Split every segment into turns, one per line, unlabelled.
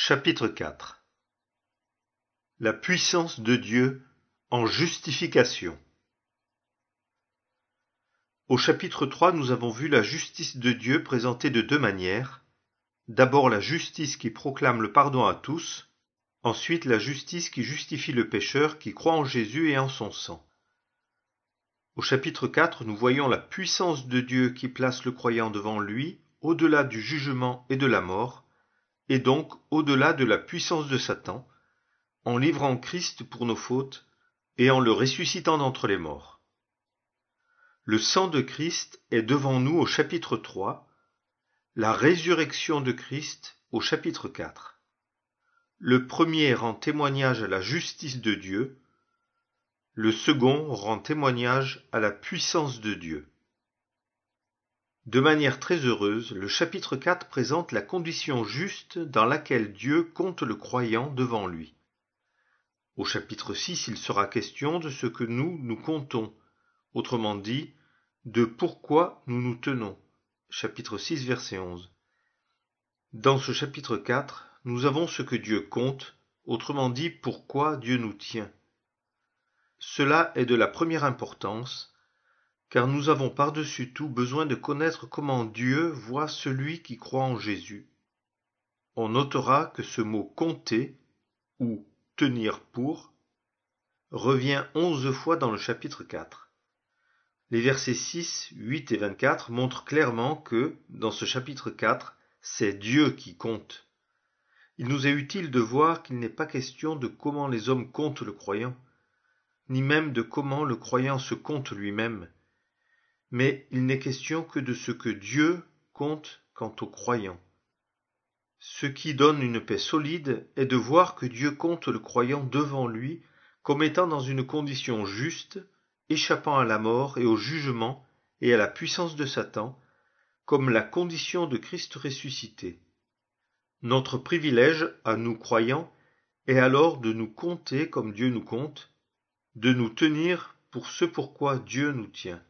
Chapitre 4 La puissance de Dieu en justification. Au chapitre 3, nous avons vu la justice de Dieu présentée de deux manières. D'abord la justice qui proclame le pardon à tous, ensuite la justice qui justifie le pécheur qui croit en Jésus et en son sang. Au chapitre 4, nous voyons la puissance de Dieu qui place le croyant devant lui, au-delà du jugement et de la mort, et donc au-delà de la puissance de Satan, en livrant Christ pour nos fautes et en le ressuscitant d'entre les morts. Le sang de Christ est devant nous au chapitre 3, la résurrection de Christ au chapitre 4. Le premier rend témoignage à la justice de Dieu, le second rend témoignage à la puissance de Dieu. De manière très heureuse, le chapitre 4 présente la condition juste dans laquelle Dieu compte le croyant devant lui. Au chapitre 6, il sera question de ce que nous comptons, autrement dit, de pourquoi nous nous tenons. Chapitre 6, verset 11. Dans ce chapitre 4, nous avons ce que Dieu compte, autrement dit, pourquoi Dieu nous tient. Cela est de la première importance, car nous avons par-dessus tout besoin de connaître comment Dieu voit celui qui croit en Jésus. On notera que ce mot « compter » ou « tenir pour » revient 11 fois dans le chapitre 4. Les versets 6, 8 et 24 montrent clairement que, dans ce chapitre 4, c'est Dieu qui compte. Il nous est utile de voir qu'il n'est pas question de comment les hommes comptent le croyant, ni même de comment le croyant se compte lui-même, mais il n'est question que de ce que Dieu compte quant au croyant. Ce qui donne une paix solide est de voir que Dieu compte le croyant devant lui comme étant dans une condition juste, échappant à la mort et au jugement et à la puissance de Satan, comme la condition de Christ ressuscité. Notre privilège, à nous croyants, est alors de nous compter comme Dieu nous compte, de nous tenir pour ce pourquoi Dieu nous tient.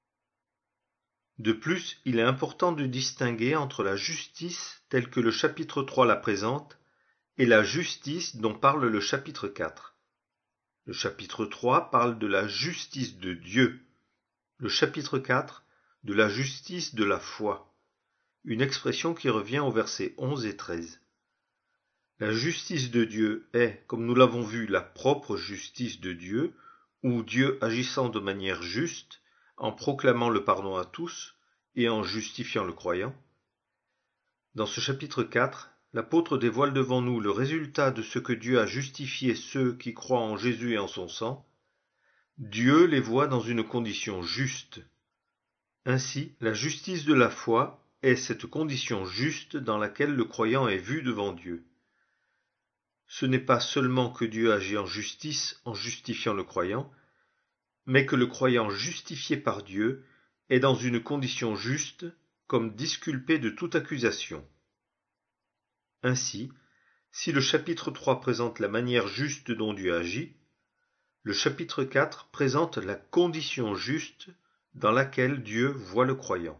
De plus, il est important de distinguer entre la justice telle que le chapitre 3 la présente et la justice dont parle le chapitre 4. Le chapitre 3 parle de la justice de Dieu, le chapitre 4 de la justice de la foi, une expression qui revient aux versets 11 et 13. La justice de Dieu est, comme nous l'avons vu, la propre justice de Dieu, ou Dieu agissant de manière juste, en proclamant le pardon à tous et en justifiant le croyant. Dans ce chapitre 4, l'apôtre dévoile devant nous le résultat de ce que Dieu a justifié ceux qui croient en Jésus et en son sang. Dieu les voit dans une condition juste. Ainsi, la justice de la foi est cette condition juste dans laquelle le croyant est vu devant Dieu. Ce n'est pas seulement que Dieu agit en justice en justifiant le croyant, mais que le croyant justifié par Dieu est dans une condition juste, comme disculpé de toute accusation. Ainsi, si le chapitre 3 présente la manière juste dont Dieu agit, le chapitre 4 présente la condition juste dans laquelle Dieu voit le croyant.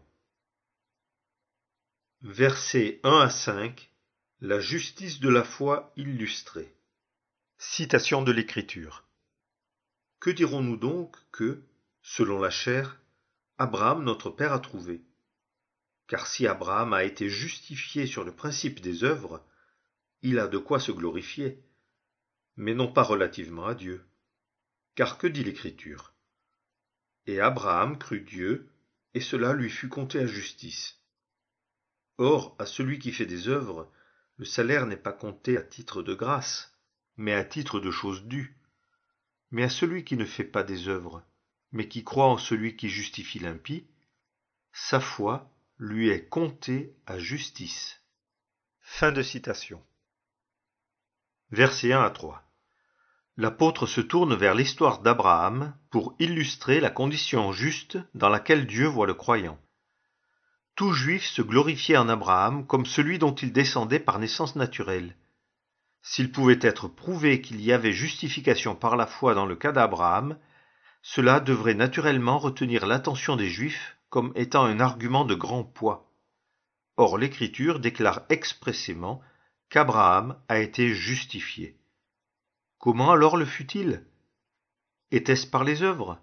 Versets 1 à 5, la justice de la foi illustrée. Citation de l'Écriture. Que dirons-nous donc que, selon la chair, Abraham notre père a trouvé? Car si Abraham a été justifié sur le principe des œuvres, il a de quoi se glorifier, mais non pas relativement à Dieu. Car que dit l'Écriture? Et Abraham crut Dieu, et cela lui fut compté à justice. Or, à celui qui fait des œuvres, le salaire n'est pas compté à titre de grâce, mais à titre de chose due. Mais à celui qui ne fait pas des œuvres, mais qui croit en celui qui justifie l'impie, sa foi lui est comptée à justice. Fin de citation. Versets 1 à 3. L'apôtre se tourne vers l'histoire d'Abraham pour illustrer la condition juste dans laquelle Dieu voit le croyant. Tout juif se glorifiait en Abraham comme celui dont il descendait par naissance naturelle. S'il pouvait être prouvé qu'il y avait justification par la foi dans le cas d'Abraham, cela devrait naturellement retenir l'attention des Juifs comme étant un argument de grand poids. Or l'Écriture déclare expressément qu'Abraham a été justifié. Comment alors le fut-il? Était-ce par les œuvres?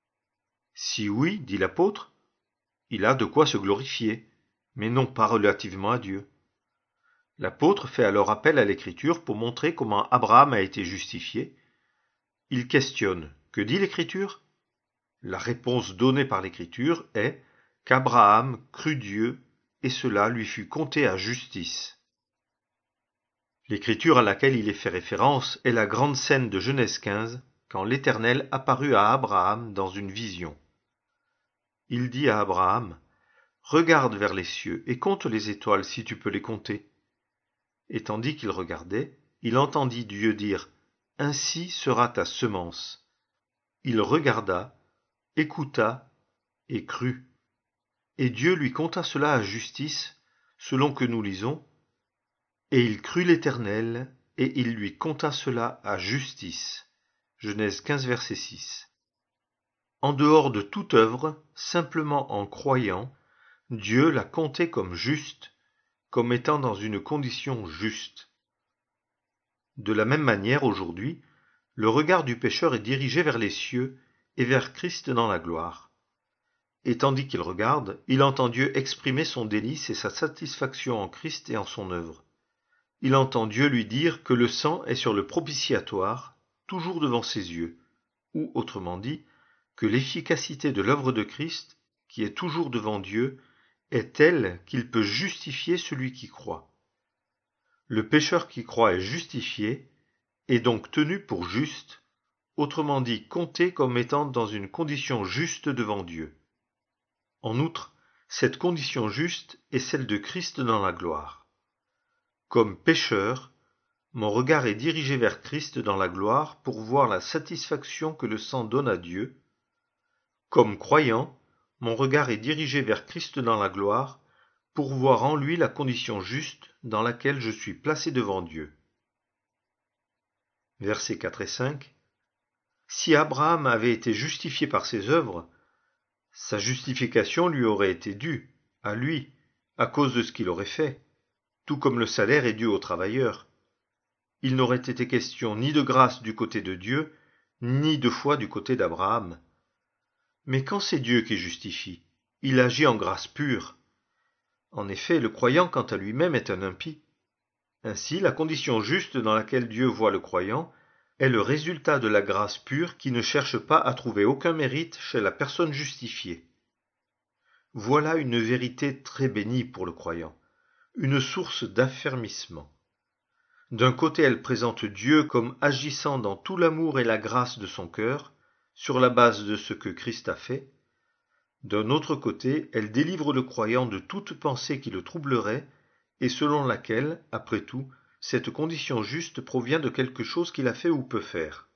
Si oui, dit l'apôtre, il a de quoi se glorifier, mais non pas relativement à Dieu. L'apôtre fait alors appel à l'Écriture pour montrer comment Abraham a été justifié. Il questionne: que dit l'Écriture? La réponse donnée par l'Écriture est qu'Abraham crut Dieu et cela lui fut compté à justice. L'écriture à laquelle il est fait référence est la grande scène de Genèse 15, quand l'Éternel apparut à Abraham dans une vision. Il dit à Abraham: regarde vers les cieux et compte les étoiles si tu peux les compter. Et tandis qu'il regardait, il entendit Dieu dire: ainsi sera ta semence. Il regarda, écouta et crut. Et Dieu lui compta cela à justice, selon que nous lisons: et il crut l'Éternel, et il lui compta cela à justice. Genèse 15, verset 6. En dehors de toute œuvre, simplement en croyant, Dieu l'a compté comme juste, comme étant dans une condition juste. De la même manière, aujourd'hui, le regard du pécheur est dirigé vers les cieux et vers Christ dans la gloire. Et tandis qu'il regarde, il entend Dieu exprimer son délice et sa satisfaction en Christ et en son œuvre. Il entend Dieu lui dire que le sang est sur le propitiatoire, toujours devant ses yeux, ou autrement dit, que l'efficacité de l'œuvre de Christ, qui est toujours devant Dieu, est telle qu'il peut justifier celui qui croit. Le pécheur qui croit est justifié, et donc tenu pour juste, autrement dit compté comme étant dans une condition juste devant Dieu. En outre, cette condition juste est celle de Christ dans la gloire. Comme pécheur, mon regard est dirigé vers Christ dans la gloire pour voir la satisfaction que le sang donne à Dieu. Comme croyant, mon regard est dirigé vers Christ dans la gloire pour voir en lui la condition juste dans laquelle je suis placé devant Dieu. Versets 4 et 5. Si Abraham avait été justifié par ses œuvres, sa justification lui aurait été due, à lui, à cause de ce qu'il aurait fait, tout comme le salaire est dû au travailleur. Il n'aurait été question ni de grâce du côté de Dieu, ni de foi du côté d'Abraham. Mais quand c'est Dieu qui justifie, il agit en grâce pure. En effet, le croyant quant à lui-même est un impie. Ainsi, la condition juste dans laquelle Dieu voit le croyant est le résultat de la grâce pure qui ne cherche pas à trouver aucun mérite chez la personne justifiée. Voilà une vérité très bénie pour le croyant, une source d'affermissement. D'un côté, elle présente Dieu comme agissant dans tout l'amour et la grâce de son cœur, sur la base de ce que Christ a fait. D'un autre côté, elle délivre le croyant de toute pensée qui le troublerait, et selon laquelle, après tout, cette condition juste provient de quelque chose qu'il a fait ou peut faire.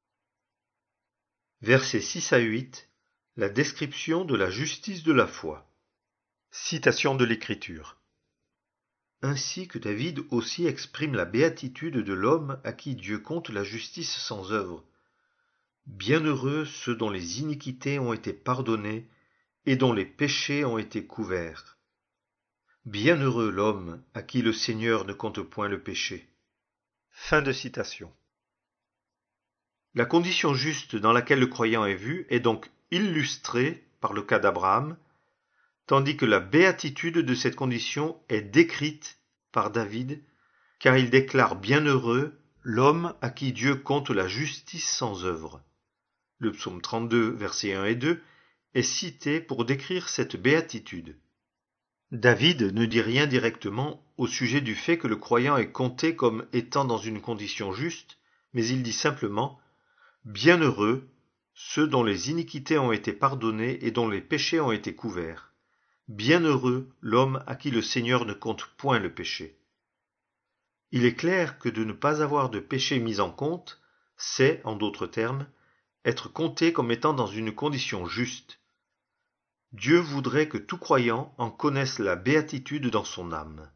Versets 6 à 8, la description de la justice de la foi. Citation de l'Écriture. Ainsi que David aussi exprime la béatitude de l'homme à qui Dieu compte la justice sans œuvre. Bienheureux ceux dont les iniquités ont été pardonnées et dont les péchés ont été couverts. Bienheureux l'homme à qui le Seigneur ne compte point le péché. Fin de citation. La condition juste dans laquelle le croyant est vu est donc illustrée par le cas d'Abraham, tandis que la béatitude de cette condition est décrite par David, car il déclare bienheureux l'homme à qui Dieu compte la justice sans œuvre. Le psaume 32, versets 1 et 2, est cité pour décrire cette béatitude. David ne dit rien directement au sujet du fait que le croyant est compté comme étant dans une condition juste, mais il dit simplement « Bienheureux ceux dont les iniquités ont été pardonnées et dont les péchés ont été couverts. Bienheureux l'homme à qui le Seigneur ne compte point le péché. » Il est clair que de ne pas avoir de péché mis en compte, c'est, en d'autres termes, être compté comme étant dans une condition juste. Dieu voudrait que tout croyant en connaisse la béatitude dans son âme.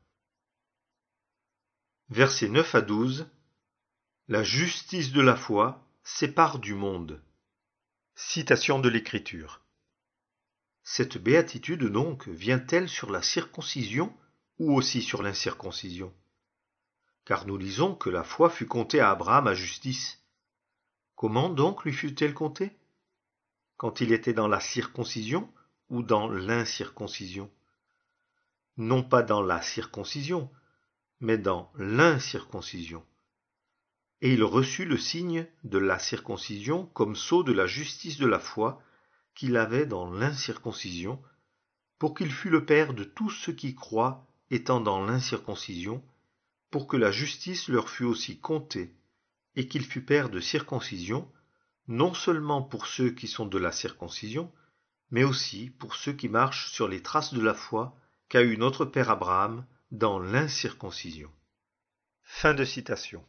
Versets 9 à 12. La justice de la foi sépare du monde. Citation de l'Écriture. Cette béatitude donc vient-elle sur la circoncision ou aussi sur l'incirconcision? car nous lisons que la foi fut comptée à Abraham à justice. Comment donc lui fut-elle comptée? Quand il était dans la circoncision ou dans l'incirconcision? Non pas dans la circoncision, mais dans l'incirconcision. Et il reçut le signe de la circoncision comme sceau de la justice de la foi qu'il avait dans l'incirconcision, pour qu'il fût le père de tous ceux qui croient étant dans l'incirconcision, pour que la justice leur fût aussi comptée, et qu'il fût père de circoncision, non seulement pour ceux qui sont de la circoncision, mais aussi pour ceux qui marchent sur les traces de la foi qu'a eu notre père Abraham dans l'incirconcision. Fin de citation.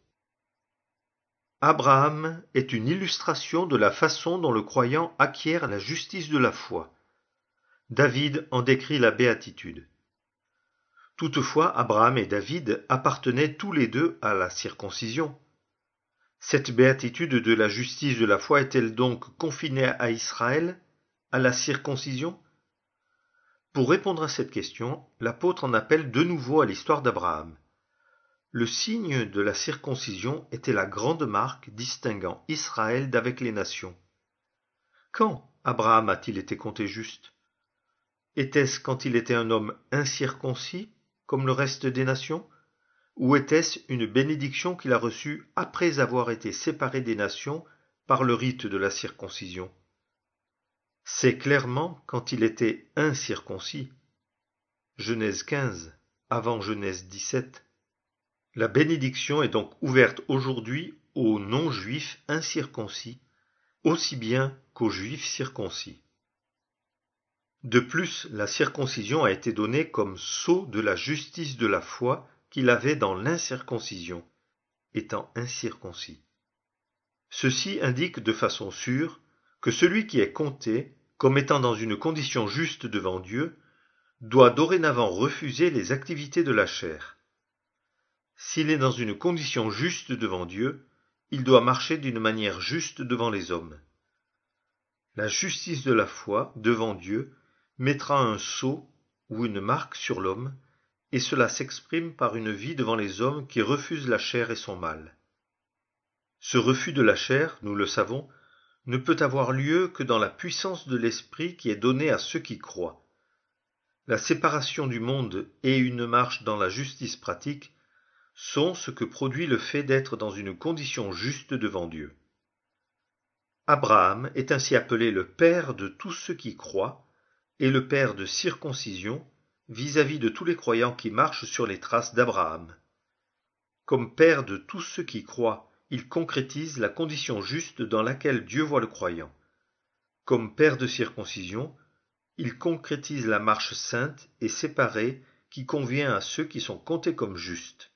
Abraham est une illustration de la façon dont le croyant acquiert la justice de la foi. David en décrit la béatitude. Toutefois, Abraham et David appartenaient tous les deux à la circoncision. Cette béatitude de la justice de la foi est-elle donc confinée à Israël, à la circoncision? Pour répondre à cette question, l'apôtre en appelle de nouveau à l'histoire d'Abraham. Le signe de la circoncision était la grande marque distinguant Israël d'avec les nations. Quand Abraham a-t-il été compté juste? Était-ce quand il était un homme incirconcis, comme le reste des nations? Ou était-ce une bénédiction qu'il a reçue après avoir été séparé des nations par le rite de la circoncision? C'est clairement quand il était incirconcis. Genèse 15, avant Genèse 17. La bénédiction est donc ouverte aujourd'hui aux non-juifs incirconcis, aussi bien qu'aux juifs circoncis. De plus, la circoncision a été donnée comme sceau de la justice de la foi qu'il avait dans l'incirconcision, étant incirconcis. Ceci indique de façon sûre que celui qui est compté comme étant dans une condition juste devant Dieu doit dorénavant refuser les activités de la chair. S'il est dans une condition juste devant Dieu, il doit marcher d'une manière juste devant les hommes. La justice de la foi devant Dieu mettra un sceau ou une marque sur l'homme, et cela s'exprime par une vie devant les hommes qui refuse la chair et son mal. Ce refus de la chair, nous le savons, ne peut avoir lieu que dans la puissance de l'esprit qui est donnée à ceux qui croient. La séparation du monde et une marche dans la justice pratique sont ce que produit le fait d'être dans une condition juste devant Dieu. Abraham est ainsi appelé le père de tous ceux qui croient et le père de circoncision vis-à-vis de tous les croyants qui marchent sur les traces d'Abraham. Comme père de tous ceux qui croient, il concrétise la condition juste dans laquelle Dieu voit le croyant. Comme père de circoncision, il concrétise la marche sainte et séparée qui convient à ceux qui sont comptés comme justes.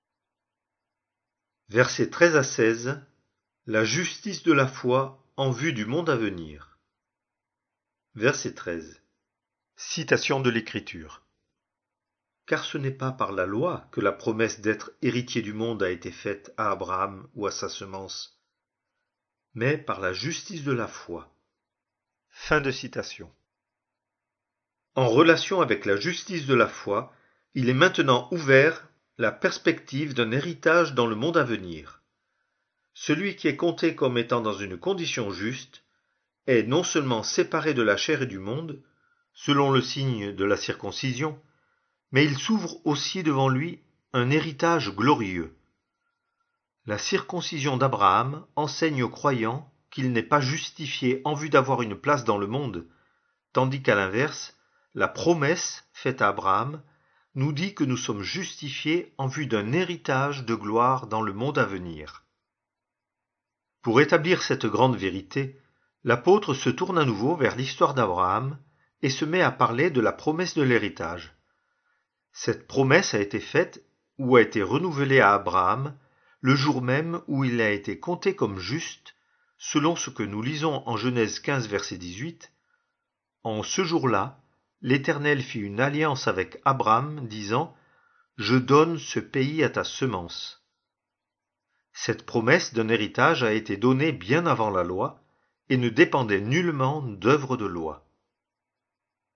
Versets 13 à 16. La justice de la foi en vue du monde à venir. Verset 13. Citation de l'Écriture. Car ce n'est pas par la loi que la promesse d'être héritier du monde a été faite à Abraham ou à sa semence, mais par la justice de la foi. Fin de citation. En relation avec la justice de la foi, il est maintenant ouvert la perspective d'un héritage dans le monde à venir. Celui qui est compté comme étant dans une condition juste est non seulement séparé de la chair et du monde, selon le signe de la circoncision, mais il s'ouvre aussi devant lui un héritage glorieux. La circoncision d'Abraham enseigne aux croyants qu'il n'est pas justifié en vue d'avoir une place dans le monde, tandis qu'à l'inverse, la promesse faite à Abraham nous dit que nous sommes justifiés en vue d'un héritage de gloire dans le monde à venir. Pour établir cette grande vérité, l'apôtre se tourne à nouveau vers l'histoire d'Abraham et se met à parler de la promesse de l'héritage. Cette promesse a été faite ou a été renouvelée à Abraham le jour même où il a été compté comme juste, selon ce que nous lisons en Genèse 15, verset 18. En ce jour-là, l'Éternel fit une alliance avec Abraham, disant « Je donne ce pays à ta semence ». Cette promesse d'un héritage a été donnée bien avant la loi et ne dépendait nullement d'œuvre de loi.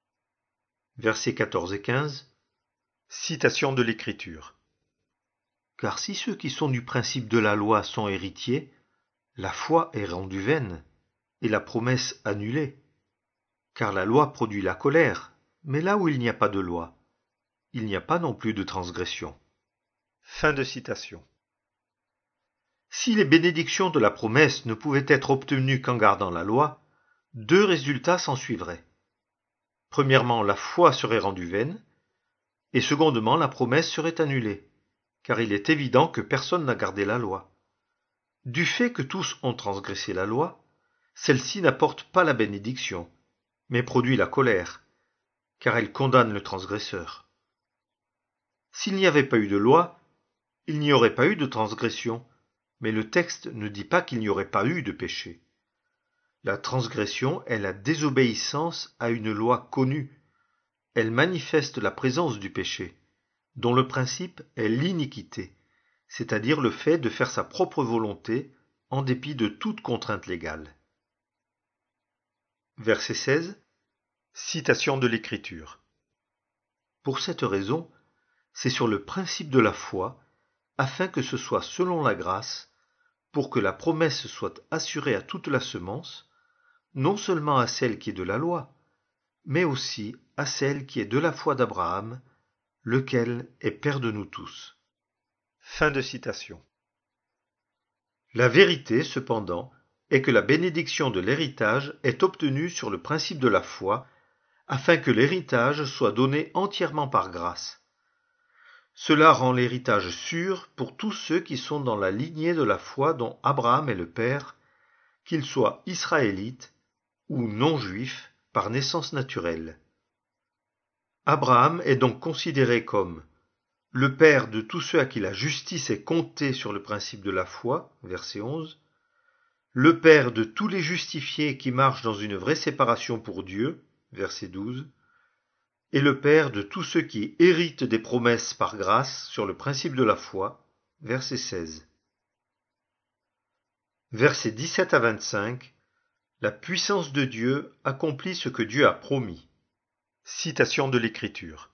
Versets 14 et 15. Citation de l'Écriture. Car si ceux qui sont du principe de la loi sont héritiers, la foi est rendue vaine, et la promesse annulée. Car la loi produit la colère, mais là où il n'y a pas de loi, il n'y a pas non plus de transgression. Fin de citation. Si les bénédictions de la promesse ne pouvaient être obtenues qu'en gardant la loi, deux résultats s'ensuivraient. Premièrement, la foi serait rendue vaine, et secondement, la promesse serait annulée, car il est évident que personne n'a gardé la loi. Du fait que tous ont transgressé la loi, celle-ci n'apporte pas la bénédiction, mais produit la colère, car elle condamne le transgresseur. S'il n'y avait pas eu de loi, il n'y aurait pas eu de transgression, mais le texte ne dit pas qu'il n'y aurait pas eu de péché. La transgression est la désobéissance à une loi connue. Elle manifeste la présence du péché, dont le principe est l'iniquité, c'est-à-dire le fait de faire sa propre volonté en dépit de toute contrainte légale. Verset 16. Citation de l'Écriture. Pour cette raison, c'est sur le principe de la foi, afin que ce soit selon la grâce, pour que la promesse soit assurée à toute la semence, non seulement à celle qui est de la loi, mais aussi à celle qui est de la foi d'Abraham, lequel est père de nous tous. Fin de citation. La vérité, cependant, est que la bénédiction de l'héritage est obtenue sur le principe de la foi, afin que l'héritage soit donné entièrement par grâce. Cela rend l'héritage sûr pour tous ceux qui sont dans la lignée de la foi dont Abraham est le père, qu'ils soient israélites ou non-juifs par naissance naturelle. Abraham est donc considéré comme le père de tous ceux à qui la justice est comptée sur le principe de la foi, verset 11, le père de tous les justifiés qui marchent dans une vraie séparation pour Dieu, verset 12, et le père de tous ceux qui héritent des promesses par grâce sur le principe de la foi, verset 16. Versets 17 à 25, la puissance de Dieu accomplit ce que Dieu a promis. Citation de l'Écriture.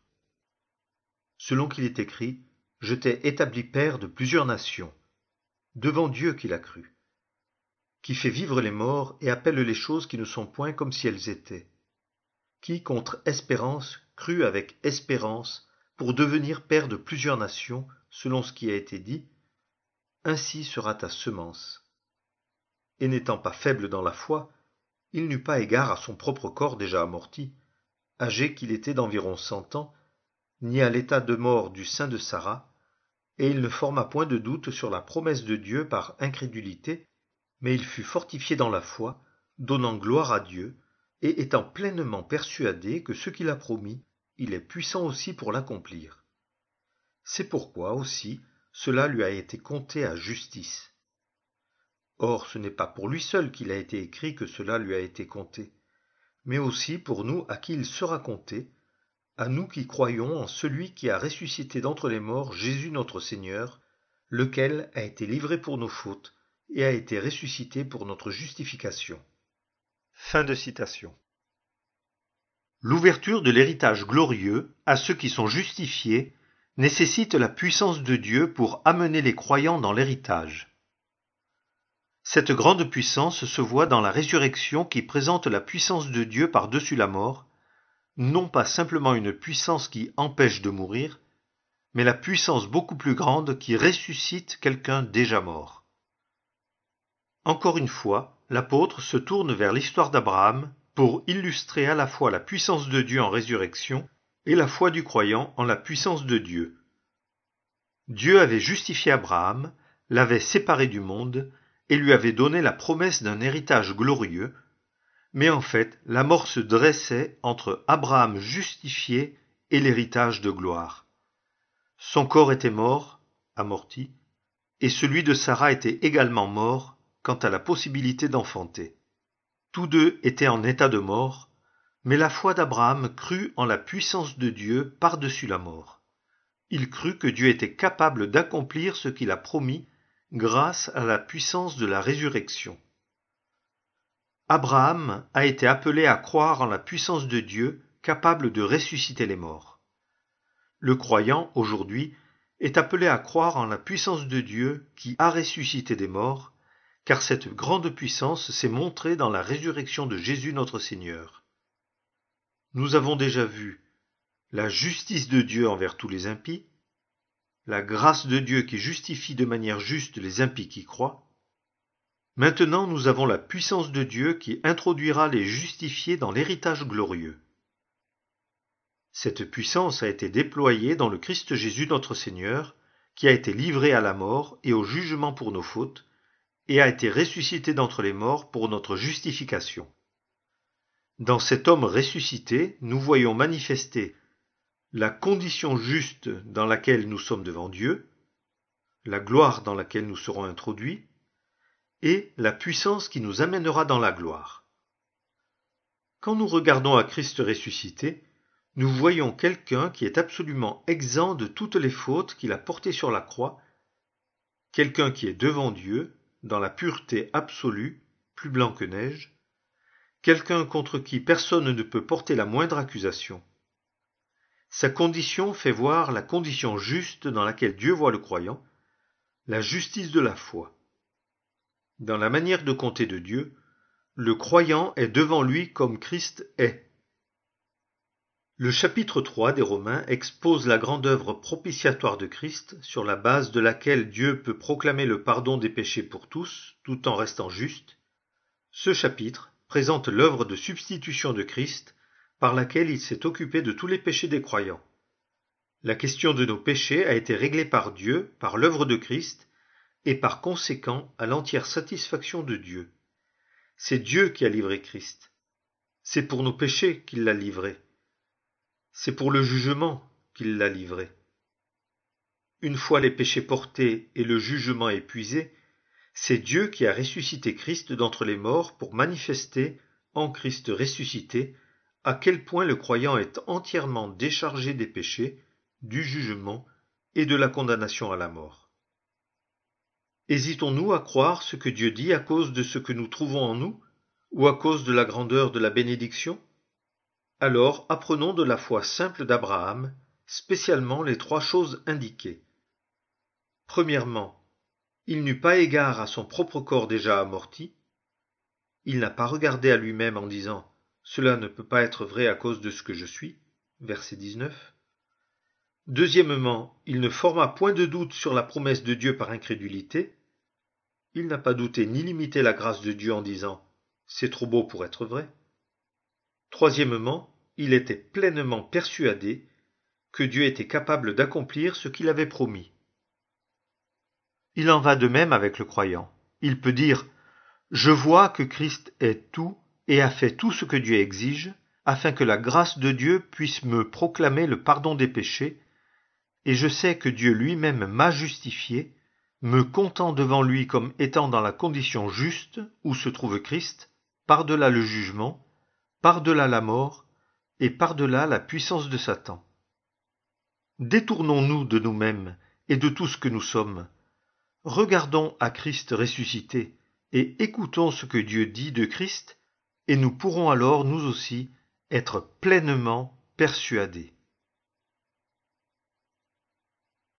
Selon qu'il est écrit, je t'ai établi père de plusieurs nations, devant Dieu qui l'a cru, qui fait vivre les morts et appelle les choses qui ne sont point comme si elles étaient, qui, contre espérance, crut avec espérance pour devenir père de plusieurs nations, selon ce qui a été dit, ainsi sera ta semence. Et n'étant pas faible dans la foi, il n'eut pas égard à son propre corps déjà amorti, âgé qu'il était d'environ 100 ans, ni à l'état de mort du sein de Sarah, et il ne forma point de doute sur la promesse de Dieu par incrédulité, mais il fut fortifié dans la foi, donnant gloire à Dieu, et étant pleinement persuadé que ce qu'il a promis, il est puissant aussi pour l'accomplir. C'est pourquoi aussi cela lui a été compté à justice. Or ce n'est pas pour lui seul qu'il a été écrit que cela lui a été compté, mais aussi pour nous à qui il sera compté, à nous qui croyons en celui qui a ressuscité d'entre les morts Jésus notre Seigneur, lequel a été livré pour nos fautes et a été ressuscité pour notre justification. Fin de citation. L'ouverture de l'héritage glorieux à ceux qui sont justifiés nécessite la puissance de Dieu pour amener les croyants dans l'héritage. Cette grande puissance se voit dans la résurrection qui présente la puissance de Dieu par-dessus la mort, non pas simplement une puissance qui empêche de mourir, mais la puissance beaucoup plus grande qui ressuscite quelqu'un déjà mort. Encore une fois, l'apôtre se tourne vers l'histoire d'Abraham pour illustrer à la fois la puissance de Dieu en résurrection et la foi du croyant en la puissance de Dieu. Dieu avait justifié Abraham, l'avait séparé du monde et lui avait donné la promesse d'un héritage glorieux, mais en fait, la mort se dressait entre Abraham justifié et l'héritage de gloire. Son corps était mort, amorti, et celui de Sarah était également mort quant à la possibilité d'enfanter. Tous deux étaient en état de mort, mais la foi d'Abraham crut en la puissance de Dieu par-dessus la mort. Il crut que Dieu était capable d'accomplir ce qu'il a promis grâce à la puissance de la résurrection. Abraham a été appelé à croire en la puissance de Dieu capable de ressusciter les morts. Le croyant, aujourd'hui, est appelé à croire en la puissance de Dieu qui a ressuscité des morts, car cette grande puissance s'est montrée dans la résurrection de Jésus notre Seigneur. Nous avons déjà vu la justice de Dieu envers tous les impies, la grâce de Dieu qui justifie de manière juste les impies qui croient. Maintenant, nous avons la puissance de Dieu qui introduira les justifiés dans l'héritage glorieux. Cette puissance a été déployée dans le Christ Jésus notre Seigneur, qui a été livré à la mort et au jugement pour nos fautes, et a été ressuscité d'entre les morts pour notre justification. Dans cet homme ressuscité, nous voyons manifester la condition juste dans laquelle nous sommes devant Dieu, la gloire dans laquelle nous serons introduits, et la puissance qui nous amènera dans la gloire. Quand nous regardons à Christ ressuscité, nous voyons quelqu'un qui est absolument exempt de toutes les fautes qu'il a portées sur la croix, quelqu'un qui est devant Dieu, dans la pureté absolue, plus blanc que neige, quelqu'un contre qui personne ne peut porter la moindre accusation. Sa condition fait voir la condition juste dans laquelle Dieu voit le croyant, la justice de la foi. Dans la manière de compter de Dieu, le croyant est devant lui comme Christ est. Le chapitre 3 des Romains expose la grande œuvre propitiatoire de Christ, sur la base de laquelle Dieu peut proclamer le pardon des péchés pour tous, tout en restant juste. Ce chapitre présente l'œuvre de substitution de Christ, par laquelle il s'est occupé de tous les péchés des croyants. La question de nos péchés a été réglée par Dieu, par l'œuvre de Christ, et par conséquent à l'entière satisfaction de Dieu. C'est Dieu qui a livré Christ. C'est pour nos péchés qu'il l'a livré. C'est pour le jugement qu'il l'a livré. Une fois les péchés portés et le jugement épuisé, c'est Dieu qui a ressuscité Christ d'entre les morts pour manifester, en Christ ressuscité, à quel point le croyant est entièrement déchargé des péchés, du jugement et de la condamnation à la mort. Hésitons-nous à croire ce que Dieu dit à cause de ce que nous trouvons en nous, ou à cause de la grandeur de la bénédiction ? Alors apprenons de la foi simple d'Abraham, spécialement les 3 choses indiquées. Premièrement, il n'eut pas égard à son propre corps déjà amorti. Il n'a pas regardé à lui-même en disant « Cela ne peut pas être vrai à cause de ce que je suis » verset 19. Deuxièmement, il ne forma point de doute sur la promesse de Dieu par incrédulité. Il n'a pas douté ni limité la grâce de Dieu en disant « C'est trop beau pour être vrai ». Troisièmement, il était pleinement persuadé que Dieu était capable d'accomplir ce qu'il avait promis. Il en va de même avec le croyant. Il peut dire « Je vois que Christ est tout et a fait tout ce que Dieu exige, afin que la grâce de Dieu puisse me proclamer le pardon des péchés, et je sais que Dieu lui-même m'a justifié, me comptant devant lui comme étant dans la condition juste où se trouve Christ, par-delà le jugement, par-delà la mort, et par-delà la puissance de Satan. Détournons-nous de nous-mêmes et de tout ce que nous sommes. Regardons à Christ ressuscité et écoutons ce que Dieu dit de Christ, et nous pourrons alors, nous aussi, être pleinement persuadés.